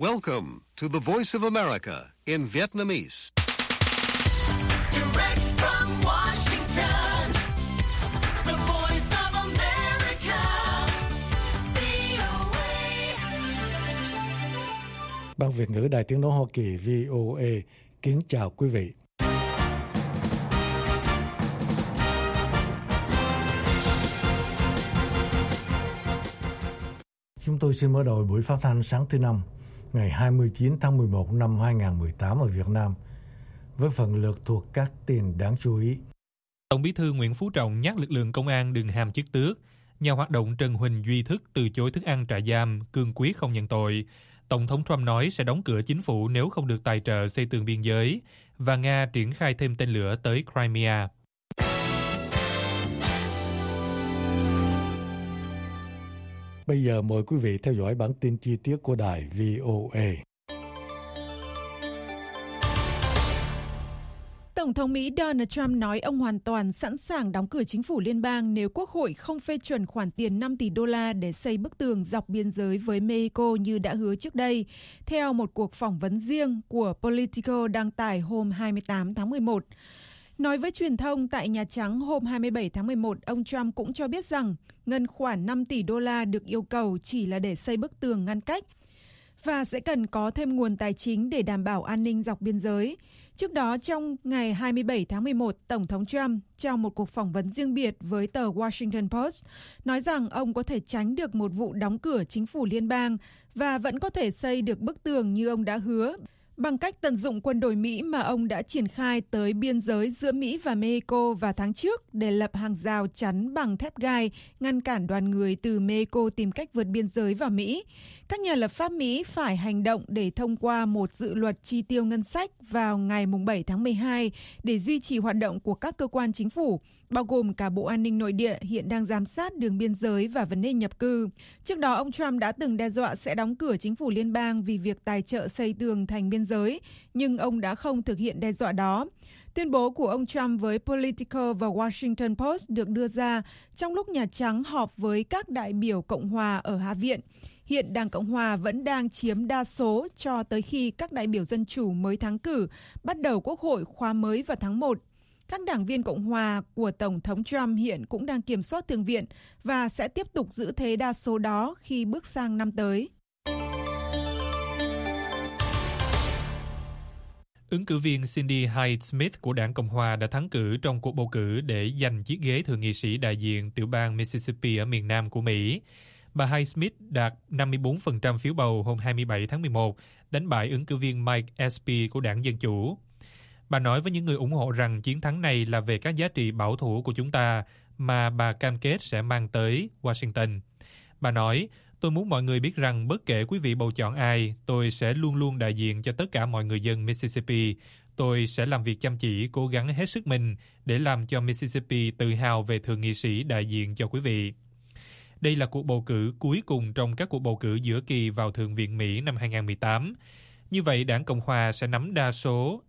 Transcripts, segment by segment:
Welcome to the Voice of America in Vietnamese. Direct from Washington, the Voice of America, VOA. Ban Việt ngữ Đài Tiếng nói Hoa Kỳ VOA kính chào quý vị. Chúng tôi xin mở đầu buổi phát thanh sáng thứ Năm, ngày 29 tháng 11 năm 2018 ở Việt Nam, với phần lượt thuộc các tin đáng chú ý. Tổng Bí thư Nguyễn Phú Trọng nhắc lực lượng công an đừng ham chức tước. Nhà hoạt động Trần Huỳnh Duy Thức từ chối thức ăn trại giam, cương quyết không nhận tội. Tổng thống Trump nói sẽ đóng cửa chính phủ nếu không được tài trợ xây tường biên giới. Và Nga triển khai thêm tên lửa tới Crimea. Bây giờ mời quý vị theo dõi bản tin chi tiết của đài VOA. Tổng thống Mỹ Donald Trump nói ông hoàn toàn sẵn sàng đóng cửa chính phủ liên bang nếu Quốc hội không phê chuẩn khoản tiền 5 tỷ đô la để xây bức tường dọc biên giới với Mexico như đã hứa trước đây, theo một cuộc phỏng vấn riêng của Politico đăng tải hôm 28 tháng 11. Nói với truyền thông tại Nhà Trắng hôm 27 tháng 11, ông Trump cũng cho biết rằng ngân khoản 5 tỷ đô la được yêu cầu chỉ là để xây bức tường ngăn cách và sẽ cần có thêm nguồn tài chính để đảm bảo an ninh dọc biên giới. Trước đó, trong ngày 27 tháng 11, Tổng thống Trump, trong một cuộc phỏng vấn riêng biệt với tờ Washington Post, nói rằng ông có thể tránh được một vụ đóng cửa chính phủ liên bang và vẫn có thể xây được bức tường như ông đã hứa, bằng cách tận dụng quân đội Mỹ mà ông đã triển khai tới biên giới giữa Mỹ và Mexico vào tháng trước để lập hàng rào chắn bằng thép gai, ngăn cản đoàn người từ Mexico tìm cách vượt biên giới vào Mỹ. Các nhà lập pháp Mỹ phải hành động để thông qua một dự luật chi tiêu ngân sách vào ngày 7 tháng 12 để duy trì hoạt động của các cơ quan chính phủ, bao gồm cả Bộ An ninh Nội địa hiện đang giám sát đường biên giới và vấn đề nhập cư. Trước đó, ông Trump đã từng đe dọa sẽ đóng cửa chính phủ liên bang vì việc tài trợ xây tường thành biên giới, nhưng ông đã không thực hiện đe dọa đó. Tuyên bố của ông Trump với Politico và Washington Post được đưa ra trong lúc Nhà Trắng họp với các đại biểu Cộng hòa ở Hạ viện. Hiện Đảng Cộng hòa vẫn đang chiếm đa số cho tới khi các đại biểu Dân chủ mới thắng cử bắt đầu Quốc hội khóa mới vào tháng 1. Các đảng viên Cộng hòa của Tổng thống Trump hiện cũng đang kiểm soát Thượng viện và sẽ tiếp tục giữ thế đa số đó khi bước sang năm tới. Ứng cử viên Cindy Hyde-Smith của Đảng Cộng hòa đã thắng cử trong cuộc bầu cử để giành chiếc ghế thượng nghị sĩ đại diện tiểu bang Mississippi ở miền Nam của Mỹ. Bà Hyde-Smith đạt 54% phiếu bầu hôm 27 tháng 11, đánh bại ứng cử viên Mike Espy của Đảng Dân Chủ. Bà nói với những người ủng hộ rằng chiến thắng này là về các giá trị bảo thủ của chúng ta mà bà cam kết sẽ mang tới Washington. Bà nói, tôi muốn mọi người biết rằng bất kể quý vị bầu chọn ai, tôi sẽ luôn luôn đại diện cho tất cả mọi người dân Mississippi. Tôi sẽ làm việc chăm chỉ, cố gắng hết sức mình để làm cho Mississippi tự hào về thượng nghị sĩ đại diện cho quý vị. Đây là cuộc bầu cử cuối cùng trong các cuộc bầu cử giữa kỳ vào Thượng viện Mỹ năm 2018. Như vậy, Đảng Cộng hòa sẽ nắm đa số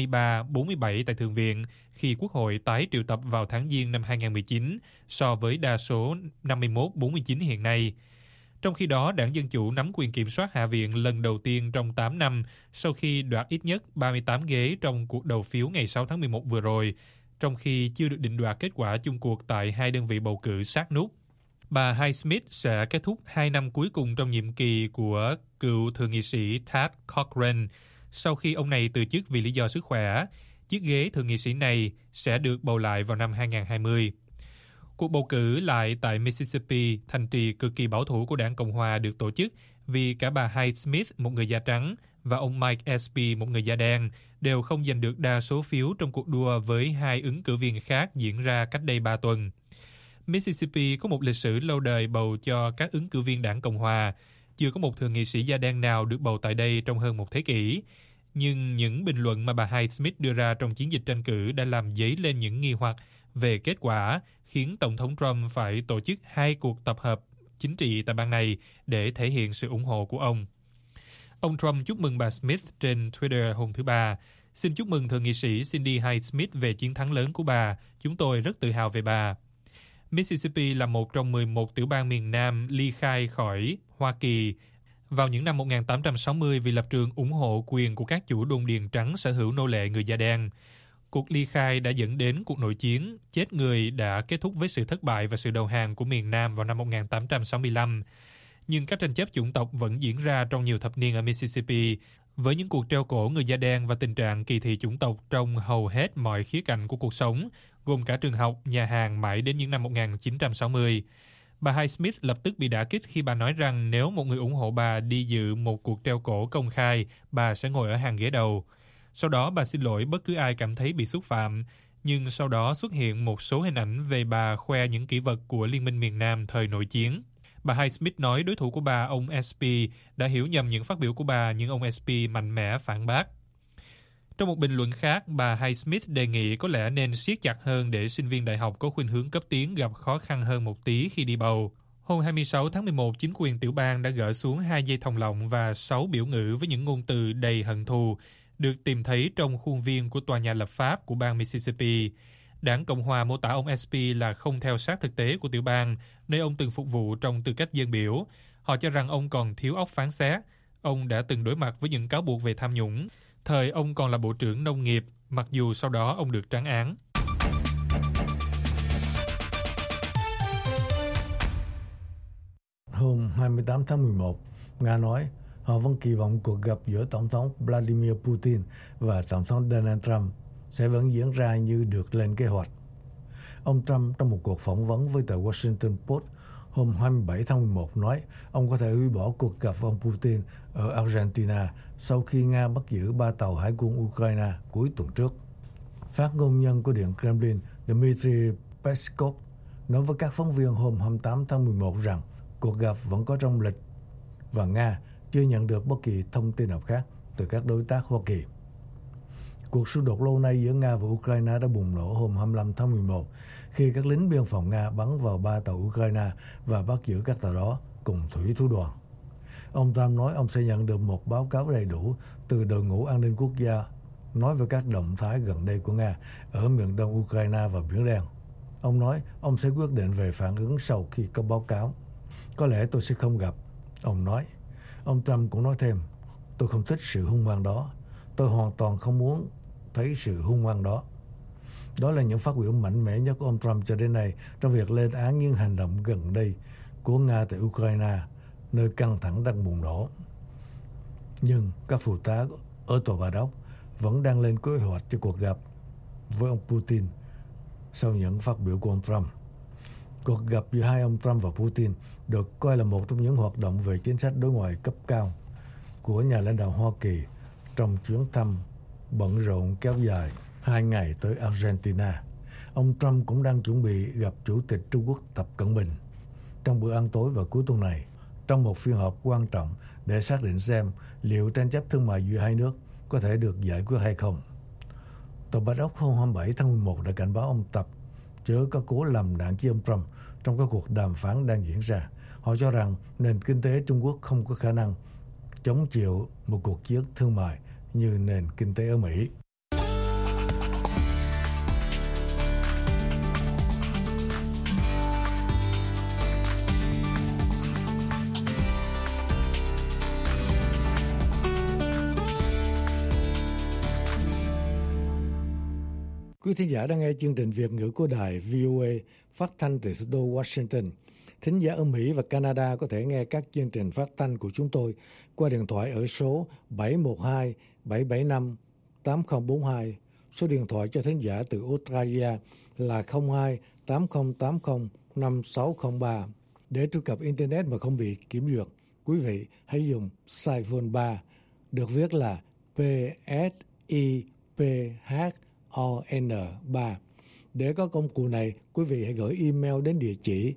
53-47 tại Thượng viện khi Quốc hội tái triệu tập vào tháng Giêng năm 2019 so với đa số 51-49 hiện nay. Trong khi đó, Đảng Dân Chủ nắm quyền kiểm soát Hạ viện lần đầu tiên trong 8 năm sau khi đoạt ít nhất 38 ghế trong cuộc đầu phiếu ngày 6 tháng 11 vừa rồi, trong khi chưa được định đoạt kết quả chung cuộc tại hai đơn vị bầu cử sát nút. Bà Hyde-Smith sẽ kết thúc 2 năm cuối cùng trong nhiệm kỳ của cựu thượng nghị sĩ Thad Cochran. Sau khi ông này từ chức vì lý do sức khỏe, chiếc ghế thượng nghị sĩ này sẽ được bầu lại vào năm 2020. Cuộc bầu cử lại tại Mississippi, thành trì cực kỳ bảo thủ của Đảng Cộng hòa, được tổ chức vì cả bà Hyde-Smith, một người da trắng, và ông Mike Espy, một người da đen, đều không giành được đa số phiếu trong cuộc đua với hai ứng cử viên khác diễn ra cách đây 3 tuần. Mississippi có một lịch sử lâu đời bầu cho các ứng cử viên Đảng Cộng hòa. Chưa có một thượng nghị sĩ da đen nào được bầu tại đây trong hơn một thế kỷ. Nhưng những bình luận mà bà Hyde-Smith đưa ra trong chiến dịch tranh cử đã làm dấy lên những nghi hoặc về kết quả, khiến Tổng thống Trump phải tổ chức 2 cuộc tập hợp chính trị tại bang này để thể hiện sự ủng hộ của ông. Ông Trump chúc mừng bà Smith trên Twitter hôm thứ Ba. Xin chúc mừng thượng nghị sĩ Cindy Hyde-Smith về chiến thắng lớn của bà. Chúng tôi rất tự hào về bà. Mississippi là một trong 11 tiểu bang miền Nam ly khai khỏi Hoa Kỳ vào những năm 1860 vì lập trường ủng hộ quyền của các chủ đồn điền trắng sở hữu nô lệ người da đen. Cuộc ly khai đã dẫn đến cuộc nội chiến, chết người đã kết thúc với sự thất bại và sự đầu hàng của miền Nam vào năm 1865. Nhưng các tranh chấp chủng tộc vẫn diễn ra trong nhiều thập niên ở Mississippi, với những cuộc treo cổ người da đen và tình trạng kỳ thị chủng tộc trong hầu hết mọi khía cạnh của cuộc sống, gồm cả trường học, nhà hàng mãi đến những năm 1960. Bà Highsmith lập tức bị đả kích khi bà nói rằng nếu một người ủng hộ bà đi dự một cuộc treo cổ công khai, bà sẽ ngồi ở hàng ghế đầu. Sau đó bà xin lỗi bất cứ ai cảm thấy bị xúc phạm, nhưng sau đó xuất hiện một số hình ảnh về bà khoe những kỷ vật của Liên minh miền Nam thời nội chiến. Bà Highsmith nói đối thủ của bà, ông SP, đã hiểu nhầm những phát biểu của bà, nhưng ông SP mạnh mẽ phản bác. Trong một bình luận khác, bà Highsmith đề nghị có lẽ nên siết chặt hơn để sinh viên đại học có khuynh hướng cấp tiến gặp khó khăn hơn một tí khi đi bầu. Hôm 26 tháng 11, chính quyền tiểu bang đã gỡ xuống 2 dây thòng lọng và 6 biểu ngữ với những ngôn từ đầy hận thù, được tìm thấy trong khuôn viên của tòa nhà lập pháp của bang Mississippi. Đảng Cộng hòa mô tả ông SP là không theo sát thực tế của tiểu bang, nơi ông từng phục vụ trong tư cách dân biểu. Họ cho rằng ông còn thiếu óc phán xét. Ông đã từng đối mặt với những cáo buộc về tham nhũng. Thời ông còn là Bộ trưởng Nông nghiệp, mặc dù sau đó ông được trắng án. Hôm 28 tháng 11, Nga nói họ vẫn kỳ vọng cuộc gặp giữa Tổng thống Vladimir Putin và Tổng thống Donald Trump sẽ vẫn diễn ra như được lên kế hoạch. Ông Trump trong một cuộc phỏng vấn với tờ Washington Post hôm 27 tháng 11 nói ông có thể hủy bỏ cuộc gặp ông Putin ở Argentina sau khi Nga bắt giữ 3 tàu hải quân Ukraine cuối tuần trước. Phát ngôn nhân của Điện Kremlin Dmitry Peskov nói với các phóng viên hôm 28 tháng 11 rằng cuộc gặp vẫn có trong lịch và Nga chưa nhận được bất kỳ thông tin nào khác từ các đối tác Hoa Kỳ. Cuộc xung đột lâu nay giữa Nga và Ukraine đã bùng nổ hôm 25 tháng 11 khi các lính biên phòng Nga bắn vào 3 tàu Ukraine và bắt giữ các tàu đó cùng thủy thủ đoàn. Ông Trump nói ông sẽ nhận được một báo cáo đầy đủ từ đội ngũ an ninh quốc gia nói về các động thái gần đây của Nga ở miền đông Ukraine và Biển Đen. Ông nói ông sẽ quyết định về phản ứng sau khi có báo cáo. Có lẽ tôi sẽ không gặp, ông nói. Ông Trump cũng nói thêm, tôi không thích sự hung hăng đó. Tôi hoàn toàn không muốn thấy sự hung hăng đó. Đó là những phát biểu mạnh mẽ nhất của ông Trump cho đến nay trong việc lên án những hành động gần đây của Nga tại Ukraine, nơi căng thẳng đang bùng nổ. Nhưng các phụ tá ở Tòa Bạch Ốc vẫn đang lên kế hoạch cho cuộc gặp với ông Putin sau những phát biểu của ông Trump. Cuộc gặp giữa hai ông Trump và Putin được coi là một trong những hoạt động về chính sách đối ngoại cấp cao của nhà lãnh đạo Hoa Kỳ trong chuyến thăm bận rộn kéo dài 2 ngày tới Argentina. Ông Trump cũng đang chuẩn bị gặp Chủ tịch Trung Quốc Tập Cận Bình trong bữa ăn tối vào cuối tuần này, trong một phiên họp quan trọng để xác định xem liệu tranh chấp thương mại giữa hai nước có thể được giải quyết hay không. Tòa Bạch Ốc hôm 27 tháng 11 đã cảnh báo ông Tập chớ có cố làm nạn với ông Trump trong các cuộc đàm phán đang diễn ra. Họ cho rằng nền kinh tế Trung Quốc không có khả năng chống chịu một cuộc chiến thương mại như nền kinh tế ở Mỹ. Quý thính giả đang nghe chương trình Việt ngữ của đài VOA phát thanh từ thủ đô Washington. Thính giả ở Mỹ và Canada có thể nghe các chương trình phát thanh của chúng tôi qua điện thoại ở số 712-775-8042. Số điện thoại cho thính giả từ Australia là 02-8080-5603. Để truy cập Internet mà không bị kiểm duyệt, quý vị hãy dùng Saiphone 3, được viết là PSIPHON3. Để có công cụ này, quý vị hãy gửi email đến địa chỉ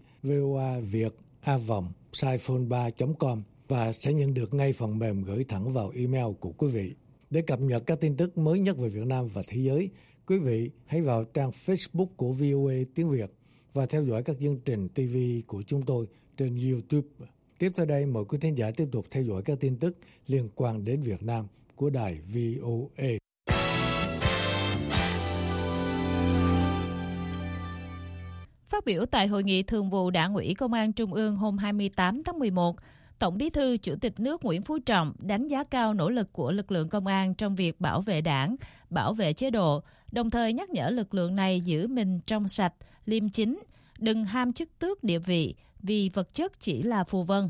voaviet@saiphone3.com và sẽ nhận được ngay phần mềm gửi thẳng vào email của quý vị. Để cập nhật các tin tức mới nhất về Việt Nam và thế giới, quý vị hãy vào trang Facebook của VOA tiếng Việt và theo dõi các chương trình TV của chúng tôi trên YouTube. Tiếp theo đây, mời quý thính giả tiếp tục theo dõi các tin tức liên quan đến Việt Nam của đài VOA. Phát biểu tại Hội nghị Thường vụ Đảng ủy Công an Trung ương hôm 28 tháng 11, Tổng Bí thư Chủ tịch nước Nguyễn Phú Trọng đánh giá cao nỗ lực của lực lượng công an trong việc bảo vệ Đảng, bảo vệ chế độ, đồng thời nhắc nhở lực lượng này giữ mình trong sạch, liêm chính, đừng ham chức tước địa vị vì vật chất chỉ là phù vân.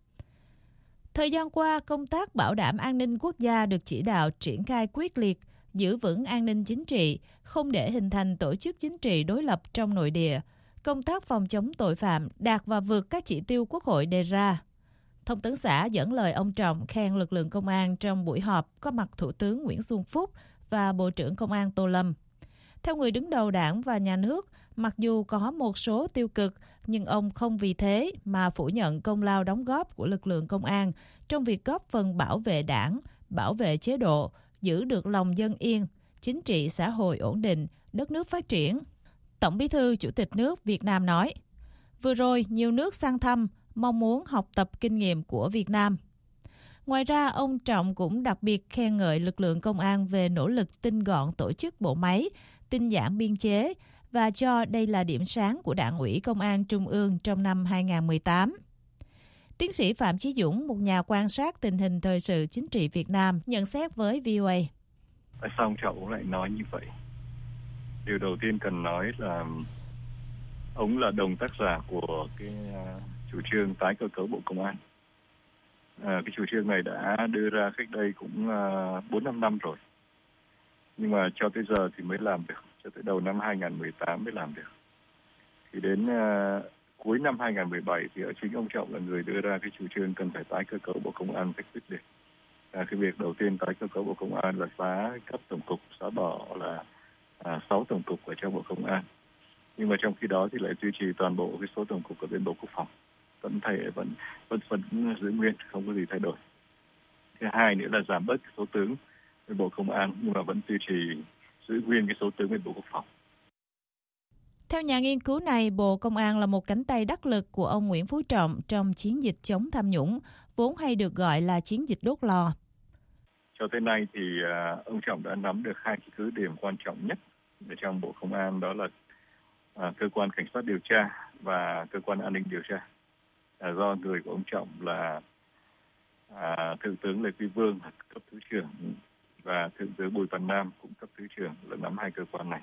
Thời gian qua, công tác bảo đảm an ninh quốc gia được chỉ đạo triển khai quyết liệt, giữ vững an ninh chính trị, không để hình thành tổ chức chính trị đối lập trong nội địa. Công tác phòng chống tội phạm đạt và vượt các chỉ tiêu Quốc hội đề ra. Thông tấn xã dẫn lời ông Trọng khen lực lượng công an trong buổi họp có mặt Thủ tướng Nguyễn Xuân Phúc và Bộ trưởng Công an Tô Lâm. Theo người đứng đầu Đảng và Nhà nước, mặc dù có một số tiêu cực, nhưng ông không vì thế mà phủ nhận công lao đóng góp của lực lượng công an trong việc góp phần bảo vệ Đảng, bảo vệ chế độ, giữ được lòng dân yên, chính trị xã hội ổn định, đất nước phát triển. Tổng Bí thư Chủ tịch nước Việt Nam nói, vừa rồi nhiều nước sang thăm, mong muốn học tập kinh nghiệm của Việt Nam. Ngoài ra, ông Trọng cũng đặc biệt khen ngợi lực lượng công an về nỗ lực tinh gọn tổ chức bộ máy, tinh giản biên chế và cho đây là điểm sáng của Đảng ủy Công an Trung ương trong năm 2018. Tiến sĩ Phạm Chí Dũng, một nhà quan sát tình hình thời sự chính trị Việt Nam, nhận xét với VOA. Tại sao ông Trọng lại nói như vậy? Điều đầu tiên cần nói là ông là đồng tác giả của cái chủ trương tái cơ cấu Bộ Công an. Cái chủ trương này đã đưa ra cách đây cũng 4-5 năm rồi. Nhưng mà cho tới giờ thì mới làm được, cho tới đầu năm 2018 mới làm được. Thì đến cuối năm 2017 thì chính ông Trọng là người đưa ra cái chủ trương cần phải tái cơ cấu Bộ Công an cách quyết liệt. Cái việc đầu tiên tái cơ cấu Bộ Công an là phá cấp tổng cục, xóa bỏ là 6 tổng cục ở trong Bộ Công an. Nhưng mà trong khi đó thì lại duy trì toàn bộ cái số tổng cục ở bên Bộ Quốc phòng, vẫn giữ nguyên, không có gì thay đổi. Thứ hai nữa là giảm bớt số tướng bên Bộ Công an, nhưng mà vẫn duy trì giữ nguyên cái số tướng bên Bộ Quốc phòng. Theo nhà nghiên cứu này, Bộ Công an là một cánh tay đắc lực của ông Nguyễn Phú Trọng trong chiến dịch chống tham nhũng, vốn hay được gọi là chiến dịch đốt lò. Cho tới nay thì ông Trọng đã nắm được 2 cái cứ điểm quan trọng nhất ở trong Bộ Công an, đó là cơ quan cảnh sát điều tra và cơ quan an ninh điều tra. Do người của ông Trọng là Thượng tướng Lê Quý Vương cấp thứ trưởng và Thượng tướng Bùi Văn Nam cũng cấp thứ trưởng là nắm 2 cơ quan này.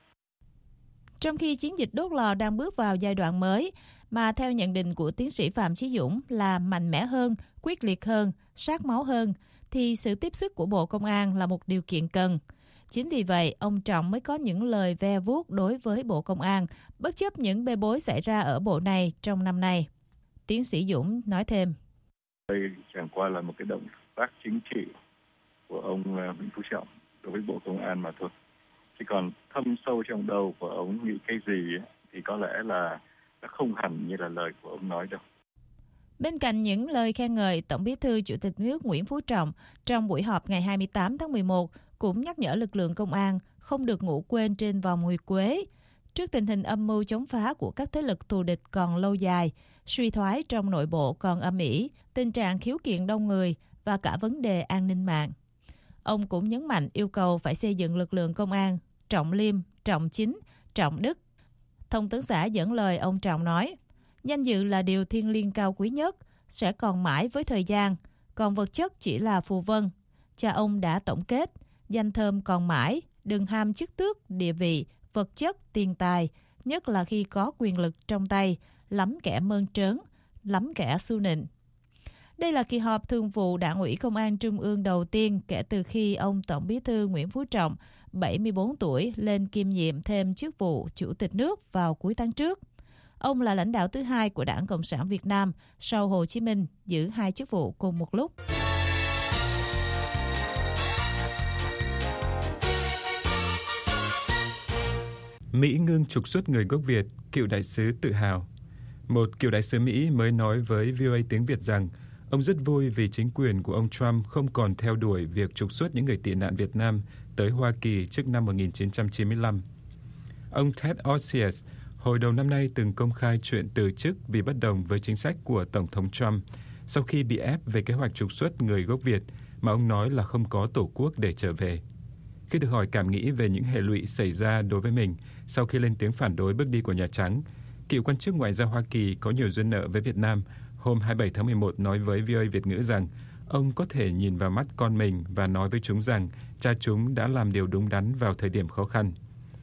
Trong khi chiến dịch đốt lò đang bước vào giai đoạn mới, mà theo nhận định của tiến sĩ Phạm Chí Dũng là mạnh mẽ hơn, quyết liệt hơn, sát máu hơn, thì sự tiếp sức của Bộ Công an là một điều kiện cần. Chính vì vậy, ông Trọng mới có những lời ve vuốt đối với Bộ Công an, bất chấp những bê bối xảy ra ở bộ này trong năm nay. Tiến sĩ Dũng nói thêm. Đây chẳng qua là một cái động tác chính trị của ông Nguyễn Phú Trọng đối với Bộ Công an mà thôi. Chỉ còn thâm sâu trong đầu của ông nghĩ cái gì thì có lẽ là không hẳn như là lời của ông nói đâu. Bên cạnh những lời khen ngợi, Tổng Bí thư Chủ tịch nước Nguyễn Phú Trọng trong buổi họp ngày 28 tháng 11 cũng nhắc nhở lực lượng công an không được ngủ quên trên vòng nguyệt quế. Trước tình hình âm mưu chống phá của các thế lực thù địch còn lâu dài, suy thoái trong nội bộ còn âm ỉ, tình trạng khiếu kiện đông người và cả vấn đề an ninh mạng. Ông cũng nhấn mạnh yêu cầu phải xây dựng lực lượng công an trọng liêm, trọng chính, trọng đức. Thông tấn xã dẫn lời ông Trọng nói, danh dự là điều thiêng liêng cao quý nhất, sẽ còn mãi với thời gian, còn vật chất chỉ là phù vân. Cha ông đã tổng kết, danh thơm còn mãi, đừng ham chức tước, địa vị, vật chất, tiền tài, nhất là khi có quyền lực trong tay, lắm kẻ mơn trớn, lắm kẻ xu nịnh. Đây là kỳ họp thường vụ Đảng ủy Công an Trung ương đầu tiên kể từ khi ông Tổng Bí thư Nguyễn Phú Trọng, 74 tuổi, lên kiêm nhiệm thêm chức vụ Chủ tịch nước vào cuối tháng trước. Ông là lãnh đạo thứ 2 của Đảng Cộng sản Việt Nam sau Hồ Chí Minh giữ 2 chức vụ cùng một lúc. Mỹ ngưng trục xuất người gốc Việt, cựu đại sứ tự hào. Một cựu đại sứ Mỹ mới nói với VOA tiếng Việt rằng ông rất vui vì chính quyền của ông Trump không còn theo đuổi việc trục xuất những người tị nạn Việt Nam tới Hoa Kỳ trước năm 1995. Ông Ted Osius hồi đầu năm nay từng công khai chuyện từ chức vì bất đồng với chính sách của Tổng thống Trump sau khi bị ép về kế hoạch trục xuất người gốc Việt mà ông nói là không có tổ quốc để trở về. Khi được hỏi cảm nghĩ về những hệ lụy xảy ra đối với mình sau khi lên tiếng phản đối bước đi của Nhà Trắng, cựu quan chức ngoại giao Hoa Kỳ có nhiều duyên nợ với Việt Nam hôm 27 tháng 11 nói với VOA Việt ngữ rằng ông có thể nhìn vào mắt con mình và nói với chúng rằng cha chúng đã làm điều đúng đắn vào thời điểm khó khăn.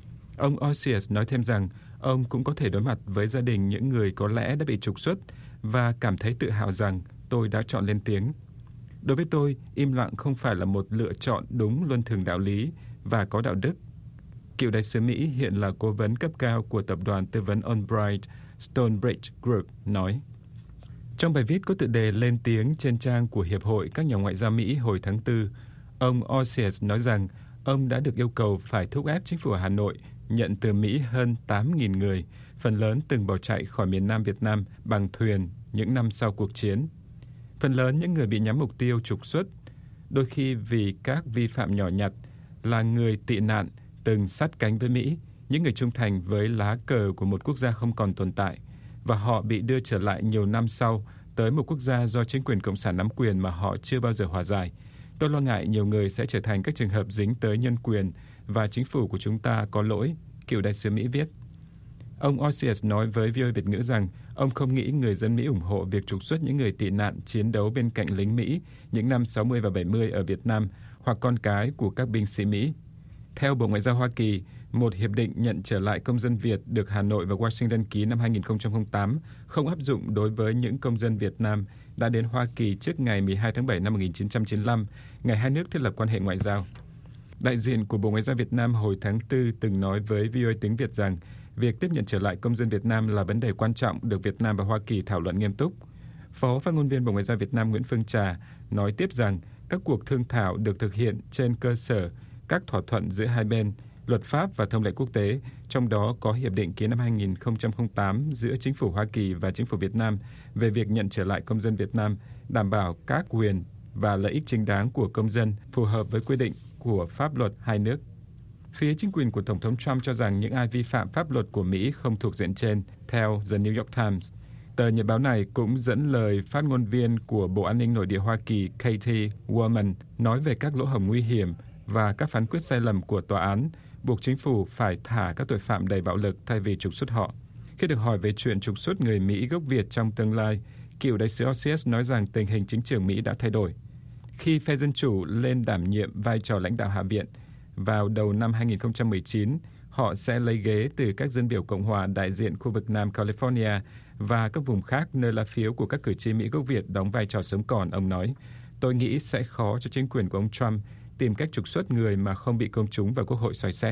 Ông Osius nói thêm rằng ông cũng có thể đối mặt với gia đình những người có lẽ đã bị trục xuất và cảm thấy tự hào rằng tôi đã chọn lên tiếng. Đối với tôi, im lặng không phải là một lựa chọn đúng luân thường đạo lý và có đạo đức. Cựu đại sứ Mỹ hiện là cố vấn cấp cao của tập đoàn tư vấn Albright Stonebridge Group nói. Trong bài viết có tựa đề lên tiếng trên trang của Hiệp hội các nhà ngoại giao Mỹ hồi tháng 4, ông Osius nói rằng ông đã được yêu cầu phải thúc ép chính phủ Hà Nội nhận từ Mỹ hơn 8.000 người, phần lớn từng bỏ chạy khỏi miền Nam Việt Nam bằng thuyền những năm sau cuộc chiến. Phần lớn những người bị nhắm mục tiêu trục xuất, đôi khi vì các vi phạm nhỏ nhặt, là người tị nạn từng sát cánh với Mỹ, những người trung thành với lá cờ của một quốc gia không còn tồn tại, và họ bị đưa trở lại nhiều năm sau tới một quốc gia do chính quyền cộng sản nắm quyền mà họ chưa bao giờ hòa giải. Tôi lo ngại nhiều người sẽ trở thành các trường hợp dính tới nhân quyền và chính phủ của chúng ta có lỗi, cựu đại sứ Mỹ viết. Ông Osius nói với VOA Việt ngữ rằng ông không nghĩ người dân Mỹ ủng hộ việc trục xuất những người tị nạn chiến đấu bên cạnh lính Mỹ những năm 60 và 70 ở Việt Nam hoặc con cái của các binh sĩ Mỹ. Theo Bộ Ngoại giao Hoa Kỳ, một hiệp định nhận trở lại công dân Việt được Hà Nội và Washington ký năm 2008 không áp dụng đối với những công dân Việt Nam đã đến Hoa Kỳ trước ngày 12 tháng 7 năm 1995, ngày hai nước thiết lập quan hệ ngoại giao. Đại diện của Bộ Ngoại giao Việt Nam hồi tháng 4 từng nói với VOA tiếng Việt rằng việc tiếp nhận trở lại công dân Việt Nam là vấn đề quan trọng được Việt Nam và Hoa Kỳ thảo luận nghiêm túc. Phó phát ngôn viên Bộ Ngoại giao Việt Nam Nguyễn Phương Trà nói tiếp rằng các cuộc thương thảo được thực hiện trên cơ sở các thỏa thuận giữa hai bên, luật pháp và thông lệ quốc tế, trong đó có hiệp định ký năm 2008 giữa chính phủ Hoa Kỳ và chính phủ Việt Nam về việc nhận trở lại công dân Việt Nam, đảm bảo các quyền và lợi ích chính đáng của công dân phù hợp với quy định của pháp luật hai nước. Phía chính quyền của Tổng thống Trump cho rằng những ai vi phạm pháp luật của Mỹ không thuộc diện trên, theo The New York Times. Tờ nhật báo này cũng dẫn lời phát ngôn viên của Bộ An ninh Nội địa Hoa Kỳ Katie Woolman nói về các lỗ hổng nguy hiểm và các phán quyết sai lầm của tòa án, buộc chính phủ phải thả các tội phạm đầy bạo lực thay vì trục xuất họ. Khi được hỏi về chuyện trục xuất người Mỹ gốc Việt trong tương lai, cựu đại sứ Osius nói rằng tình hình chính trường Mỹ đã thay đổi. Khi phe Dân Chủ lên đảm nhiệm vai trò lãnh đạo Hạ viện, vào đầu năm 2019, họ sẽ lấy ghế từ các dân biểu Cộng hòa đại diện khu vực Nam California và các vùng khác nơi lá phiếu của các cử tri Mỹ gốc Việt đóng vai trò sống còn, ông nói. Tôi nghĩ sẽ khó cho chính quyền của ông Trump tìm cách trục xuất người mà không bị công chúng và Quốc hội soi xét.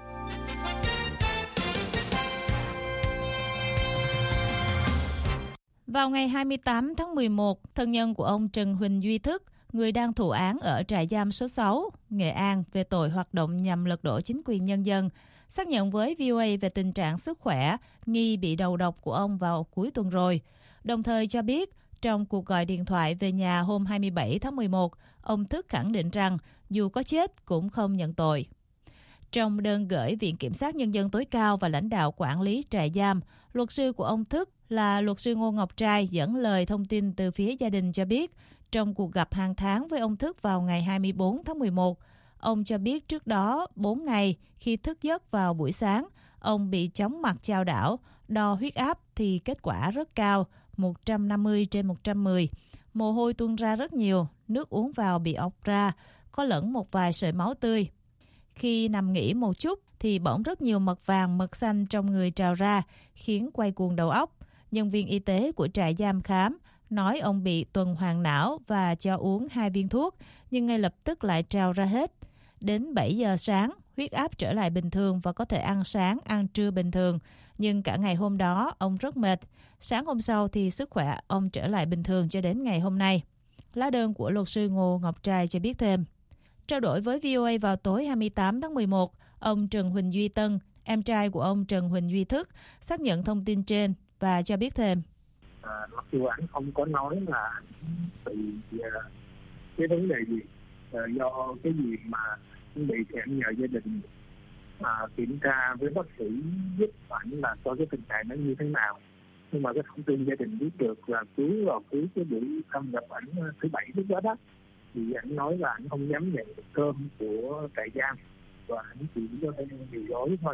Vào ngày 28 tháng 11, thân nhân của ông Trần Huỳnh Duy Thức, người đang thụ án ở trại giam số 6, Nghệ An về tội hoạt động nhằm lật đổ chính quyền nhân dân, xác nhận với VOA về tình trạng sức khỏe nghi bị đầu độc của ông vào cuối tuần rồi. Đồng thời cho biết, trong cuộc gọi điện thoại về nhà hôm 27 tháng 11, ông Thức khẳng định rằng dù có chết cũng không nhận tội. Trong đơn gửi Viện Kiểm sát Nhân dân tối cao và lãnh đạo quản lý trại giam, luật sư của ông Thức là luật sư Ngô Ngọc Trai dẫn lời thông tin từ phía gia đình cho biết, trong cuộc gặp hàng tháng với ông Thức vào ngày 24 tháng 11, ông cho biết trước đó 4 ngày khi thức giấc vào buổi sáng, ông bị chóng mặt chao đảo, đo huyết áp thì kết quả rất cao, 150/110. Mồ hôi tuôn ra rất nhiều, nước uống vào bị ọc ra, có lẫn một vài sợi máu tươi. Khi nằm nghỉ một chút thì bỗng rất nhiều mật vàng, mật xanh trong người trào ra, khiến quay cuồng đầu óc. Nhân viên y tế của trại giam khám, nói ông bị tuần hoàn não và cho uống 2 viên thuốc, nhưng ngay lập tức lại trào ra hết. Đến 7 giờ sáng, huyết áp trở lại bình thường và có thể ăn sáng, ăn trưa bình thường. Nhưng cả ngày hôm đó, ông rất mệt. Sáng hôm sau thì sức khỏe ông trở lại bình thường cho đến ngày hôm nay. Lá đơn của luật sư Ngô Ngọc Trai cho biết thêm. Trao đổi với VOA vào tối 28 tháng 11, ông Trần Huỳnh Duy Tân, em trai của ông Trần Huỳnh Duy Thức, xác nhận thông tin trên và cho biết thêm. Mặc dù anh không có nói là bị cái vấn đề gì, do cái gì mà bị thì anh nhờ gia đình kiểm tra với bác sĩ giúp ảnh là coi cái tình trạng nó như thế nào. Nhưng mà cái thông tin gia đình biết được là cuối cái buổi thăm gặp ảnh thứ 7 lúc đó thì ảnh nói là ảnh không dám nhận được cơm của trại giam và ảnh chỉ có thể điều gói thôi.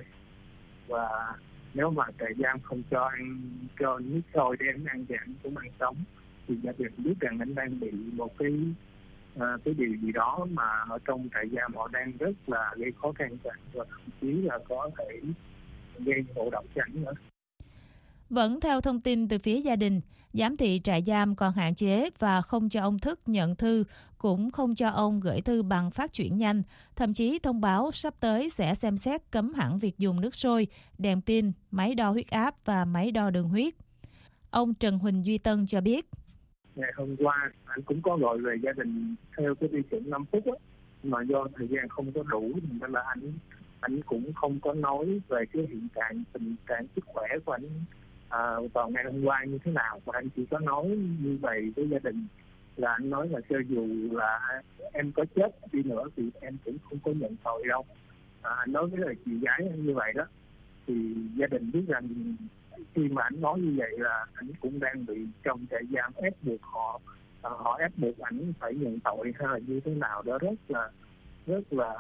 Và nếu mà trại giam không cho ăn cho nước sôi để anh ăn thì anh cũng ăn sống. thì gia đình biết rằng anh đang bị một cái điều gì đó mà ở trong trại giam họ đang rất là gây khó khăn cho anh, và thậm chí là có thể gây ngộ độc cho anh nữa. Vẫn theo thông tin từ phía gia đình, giám thị trại giam còn hạn chế và không cho ông Thức nhận thư, cũng không cho ông gửi thư bằng phát chuyển nhanh, thậm chí thông báo sắp tới sẽ xem xét cấm hẳn việc dùng nước sôi, đèn pin, máy đo huyết áp và máy đo đường huyết. Ông Trần Huỳnh Duy Tân cho biết. Ngày hôm qua, anh cũng có gọi về gia đình theo cái đi chừng 5 phút á, mà do thời gian không có đủ nên là anh cũng không có nói về cái tình trạng sức khỏe của anh vào ngày hôm qua như thế nào, và anh chỉ có nói như vậy với gia đình là anh nói là cho dù là em có chết đi nữa thì em cũng không có nhận tội đâu. Anh nói với lại chị gái như vậy đó, thì gia đình biết rằng khi mà anh nói như vậy là anh cũng đang bị trong trại giam ép buộc họ ép buộc anh phải nhận tội hay là như thế nào đó, rất là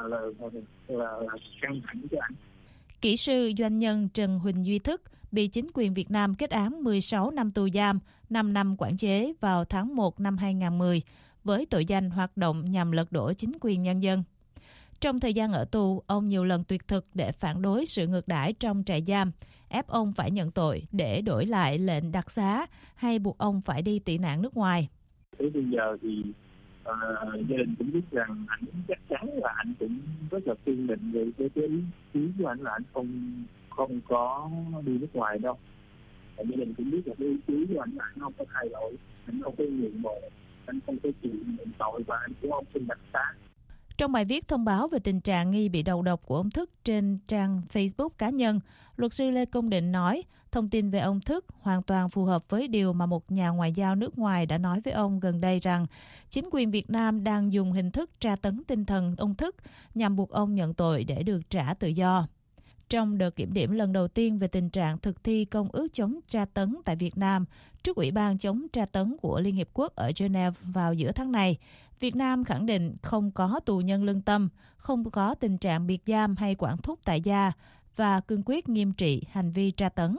căng thẳng cho anh. Kỹ sư doanh nhân Trần Huỳnh Duy Thức bị chính quyền Việt Nam kết án 16 năm tù giam, 5 năm quản chế vào tháng 1 năm 2010 với tội danh hoạt động nhằm lật đổ chính quyền nhân dân. Trong thời gian ở tù, ông nhiều lần tuyệt thực để phản đối sự ngược đãi trong trại giam, ép ông phải nhận tội để đổi lại lệnh đặc xá hay buộc ông phải đi tị nạn nước ngoài. Tới bây giờ thì gia đình cũng biết rằng anh chắc chắn là anh cũng rất là kiên định về cái ý chí của anh là anh không có đi nước ngoài đâu. Và gia đình cũng biết là cái ý chí của anh là anh không có thay đổi, anh không có nhượng bộ, anh không có chịu nhận tội và anh cũng không xin đặc xá. Trong bài viết thông báo về tình trạng nghi bị đầu độc của ông Thức trên trang Facebook cá nhân, luật sư Lê Công Định nói thông tin về ông Thức hoàn toàn phù hợp với điều mà một nhà ngoại giao nước ngoài đã nói với ông gần đây rằng chính quyền Việt Nam đang dùng hình thức tra tấn tinh thần ông Thức nhằm buộc ông nhận tội để được trả tự do. Trong đợt kiểm điểm lần đầu tiên về tình trạng thực thi Công ước chống tra tấn tại Việt Nam trước Ủy ban chống tra tấn của Liên Hiệp Quốc ở Geneva vào giữa tháng này, Việt Nam khẳng định không có tù nhân lương tâm, không có tình trạng biệt giam hay quản thúc tại gia và cương quyết nghiêm trị hành vi tra tấn.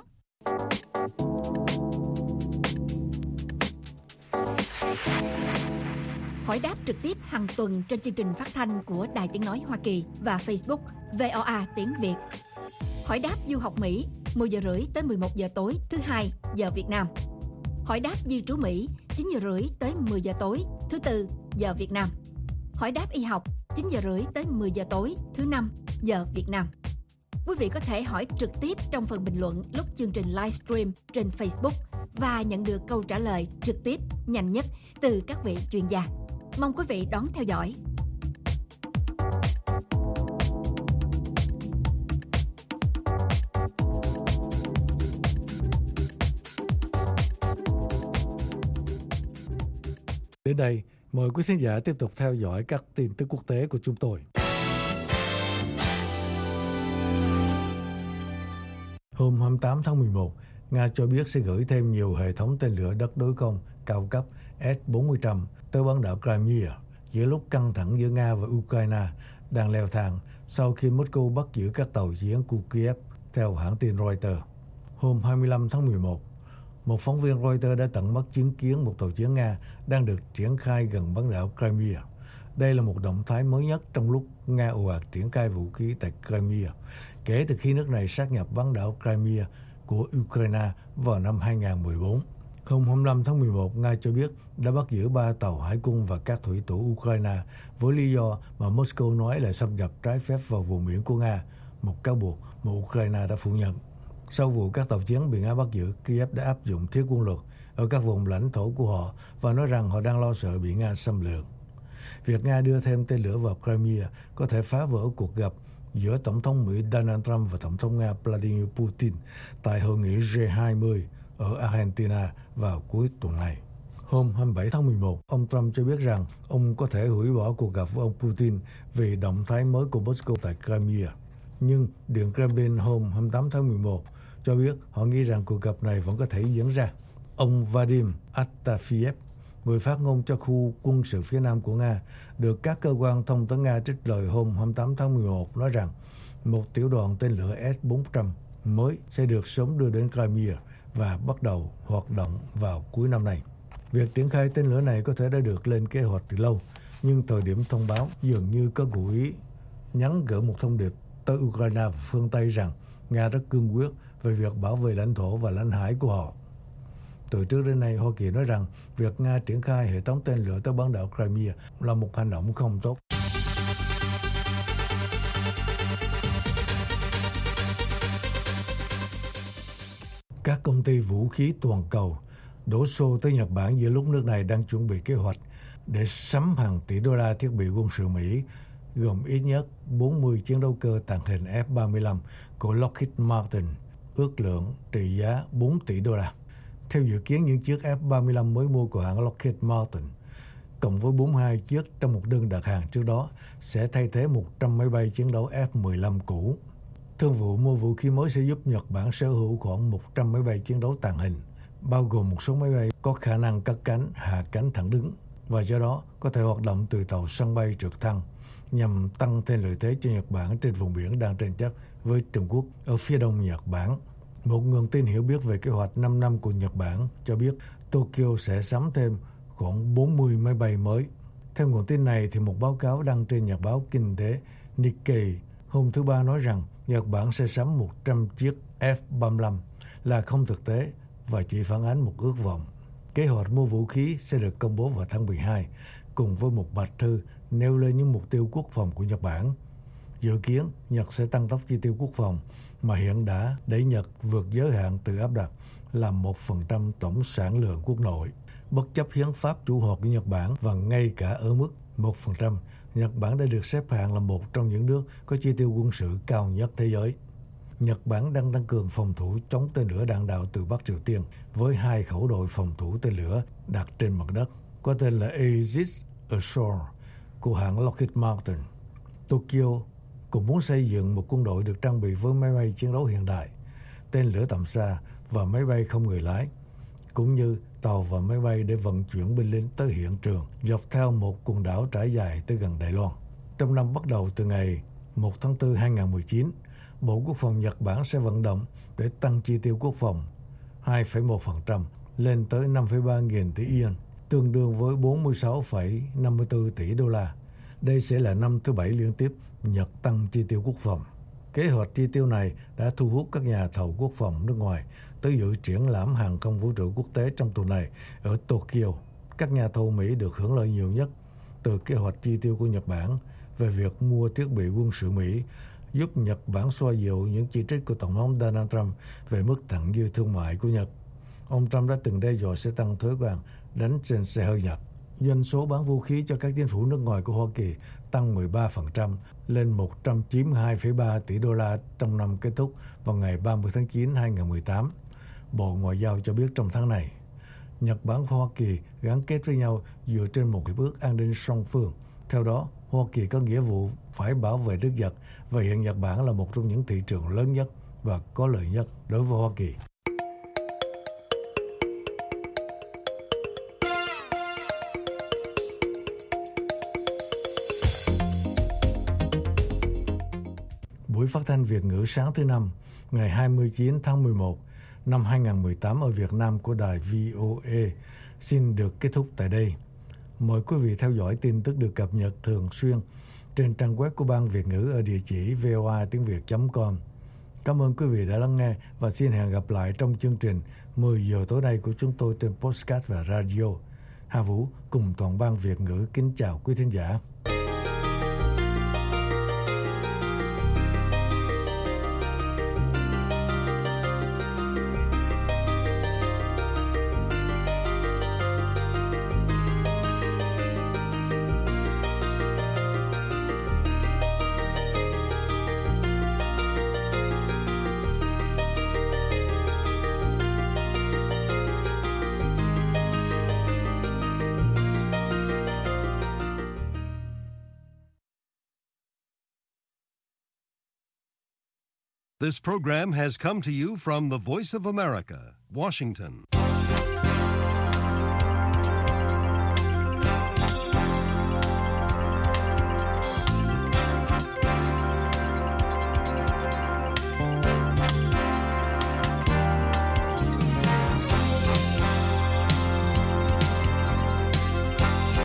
Hỏi đáp trực tiếp hàng tuần trên chương trình phát thanh của Đài Tiếng Nói Hoa Kỳ và Facebook VOA Tiếng Việt. Hỏi đáp du học Mỹ 10 giờ rưỡi tới 11 giờ tối thứ Hai giờ Việt Nam. Hỏi đáp di trú Mỹ 9 giờ rưỡi tới 10 giờ tối thứ Tư giờ Việt Nam. Hỏi đáp y học 9 giờ rưỡi tới 10 giờ tối thứ Năm giờ Việt Nam. Quý vị có thể hỏi trực tiếp trong phần bình luận lúc chương trình livestream trên Facebook và nhận được câu trả lời trực tiếp nhanh nhất từ các vị chuyên gia. Mong quý vị đón theo dõi. Đến đây, mời quý khán giả tiếp tục theo dõi các tin tức quốc tế của chúng tôi. Hôm 28 tháng 11, Nga cho biết sẽ gửi thêm nhiều hệ thống tên lửa đất đối công cao cấp S-400 tới bán đảo Crimea giữa lúc căng thẳng giữa Nga và Ukraine đang leo thang sau khi Moscow bắt giữ các tàu chiến của Kiev, theo hãng tin Reuters. Hôm 25 tháng 11, một phóng viên Reuters đã tận mắt chứng kiến một tàu chiến Nga đang được triển khai gần bán đảo Crimea. Đây là một động thái mới nhất trong lúc Nga ồ ạt triển khai vũ khí tại Crimea, kể từ khi nước này sát nhập bán đảo Crimea của Ukraine vào năm 2014. Hôm 25 tháng 11, Nga cho biết đã bắt giữ 3 tàu hải quân và các thủy thủ Ukraine với lý do mà Moscow nói là xâm nhập trái phép vào vùng biển của Nga, một cáo buộc mà Ukraine đã phủ nhận. Sau vụ các tàu chiến bị Nga bắt giữ, Kiev đã áp dụng thiết quân luật ở các vùng lãnh thổ của họ và nói rằng họ đang lo sợ bị Nga xâm lược. Việc Nga đưa thêm tên lửa vào Crimea có thể phá vỡ cuộc gặp giữa Tổng thống Mỹ Donald Trump và Tổng thống Nga Vladimir Putin tại hội nghị G20 ở Argentina vào cuối tuần này. Hôm 27 tháng 11, ông Trump cho biết rằng ông có thể hủy bỏ cuộc gặp với ông Putin vì động thái mới của Moscow tại Crimea. Nhưng Điện Kremlin hôm 28 tháng 11 cho biết họ nghĩ rằng cuộc gặp này vẫn có thể diễn ra. Ông Vadim Astafiev, người phát ngôn cho khu quân sự phía Nam của Nga, được các cơ quan thông tấn Nga trích lời hôm 28 tháng 11 nói rằng một tiểu đoàn tên lửa S-400 mới sẽ được sớm đưa đến Crimea và bắt đầu hoạt động vào cuối năm nay. Việc triển khai tên lửa này có thể đã được lên kế hoạch từ lâu, nhưng thời điểm thông báo dường như có ngụ ý nhắn gửi một thông điệp tới Ukraine và phương Tây rằng Nga rất cương quyết về việc bảo vệ lãnh thổ và lãnh hải của họ. Từ trước đến nay, Hoa Kỳ nói rằng việc Nga triển khai hệ thống tên lửa tới bán đảo Crimea là một hành động không tốt. Các công ty vũ khí toàn cầu đổ xô tới Nhật Bản giữa lúc nước này đang chuẩn bị kế hoạch để sắm hàng tỷ đô la thiết bị quân sự Mỹ, gồm ít nhất 40 chiến đấu cơ tàng hình F-35 của Lockheed Martin, ước lượng trị giá 4 tỷ đô la. Theo dự kiến, những chiếc F-35 mới mua của hãng Lockheed Martin, cộng với 42 chiếc trong một đơn đặt hàng trước đó, sẽ thay thế 100 máy bay chiến đấu F-15 cũ. Thương vụ mua vũ khí mới sẽ giúp Nhật Bản sở hữu khoảng 100 máy bay chiến đấu tàng hình, bao gồm một số máy bay có khả năng cất cánh, hạ cánh thẳng đứng, và do đó có thể hoạt động từ tàu sân bay trực thăng, nhằm tăng thêm lợi thế cho Nhật Bản trên vùng biển đang tranh chấp với Trung Quốc ở phía đông Nhật Bản. Một nguồn tin hiểu biết về kế hoạch 5 năm của Nhật Bản cho biết Tokyo sẽ sắm thêm khoảng 40 máy bay mới. Theo nguồn tin này, thì một báo cáo đăng trên nhật báo kinh tế Nikkei hôm thứ Ba nói rằng Nhật Bản sẽ sắm 100 chiếc F-35 là không thực tế và chỉ phản ánh một ước vọng. Kế hoạch mua vũ khí sẽ được công bố vào tháng 12, cùng với một bạch thư nêu lên những mục tiêu quốc phòng của Nhật Bản. Dự kiến, Nhật sẽ tăng tốc chi tiêu quốc phòng mà hiện đã đẩy Nhật vượt giới hạn tự áp đặt là 1% tổng sản lượng quốc nội. Bất chấp hiến pháp chủ hoạt của Nhật Bản và ngay cả ở mức 1%, Nhật Bản đã được xếp hạng là một trong những nước có chi tiêu quân sự cao nhất thế giới. Nhật Bản đang tăng cường phòng thủ chống tên lửa đạn đạo từ Bắc Triều Tiên với 2 khẩu đội phòng thủ tên lửa đặt trên mặt đất, có tên là Aegis Ashore của hãng Lockheed Martin. Tokyo cũng muốn xây dựng một quân đội được trang bị với máy bay chiến đấu hiện đại, tên lửa tầm xa và máy bay không người lái, cũng như tàu và máy bay để vận chuyển binh lính tới hiện trường dọc theo một quần đảo trải dài tới gần Đài Loan. Trong năm bắt đầu từ ngày 1 tháng 4 2019, Bộ Quốc phòng Nhật Bản sẽ vận động để tăng chi tiêu quốc phòng 2,1% lên tới 5,3 nghìn tỷ yên, tương đương với 46,54 tỷ đô la. Đây sẽ là năm thứ 7 liên tiếp Nhật tăng chi tiêu quốc phòng. Kế hoạch chi tiêu này đã thu hút các nhà thầu quốc phòng nước ngoài tới dự triển lãm hàng không vũ trụ quốc tế trong tuần này ở Tokyo. Các nhà thầu Mỹ được hưởng lợi nhiều nhất từ kế hoạch chi tiêu của Nhật Bản về việc mua thiết bị quân sự Mỹ, giúp Nhật Bản xoa dịu những chỉ trích của Tổng thống Donald Trump về mức thặng dư thương mại của Nhật. Ông Trump đã từng đe dọa sẽ tăng thuế quan đánh trên xe hơi Nhật. Doanh số bán vũ khí cho các chính phủ nước ngoài của Hoa Kỳ tăng 13% lên 192,3 tỷ đô la trong năm kết thúc vào ngày 30 tháng 9 2018. Bộ Ngoại giao cho biết trong tháng này, Nhật Bản và Hoa Kỳ gắn kết với nhau dựa trên một hiệp ước an ninh song phương. Theo đó, Hoa Kỳ có nghĩa vụ phải bảo vệ nước Nhật và hiện Nhật Bản là một trong những thị trường lớn nhất và có lợi nhất đối với Hoa Kỳ. Buổi phát thanh Việt ngữ sáng thứ Năm, ngày 29 tháng 11 năm 2018 ở Việt Nam của đài VOA xin được kết thúc tại đây. Mời quý vị theo dõi tin tức được cập nhật thường xuyên trên trang web của Ban Việt ngữ ở địa chỉ voatiengviet.com. Cảm ơn quý vị đã lắng nghe và xin hẹn gặp lại trong chương trình 10 giờ tối nay của chúng tôi trên podcast và radio. Hà Vũ cùng toàn Ban Việt ngữ kính chào quý thính giả. This program has come to you from the Voice of America, Washington.